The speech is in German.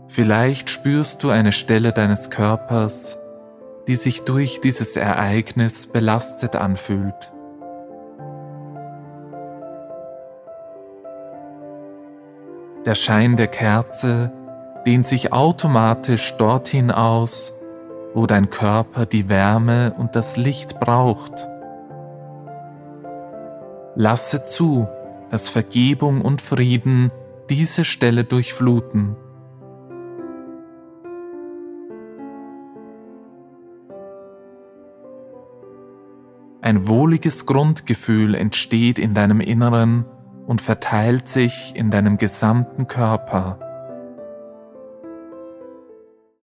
Vielleicht spürst du eine Stelle deines Körpers, die sich durch dieses Ereignis belastet anfühlt. Der Schein der Kerze dehnt sich automatisch dorthin aus, wo dein Körper die Wärme und das Licht braucht. Lasse zu, dass Vergebung und Frieden diese Stelle durchfluten. Ein wohliges Grundgefühl entsteht in deinem Inneren und verteilt sich in deinem gesamten Körper.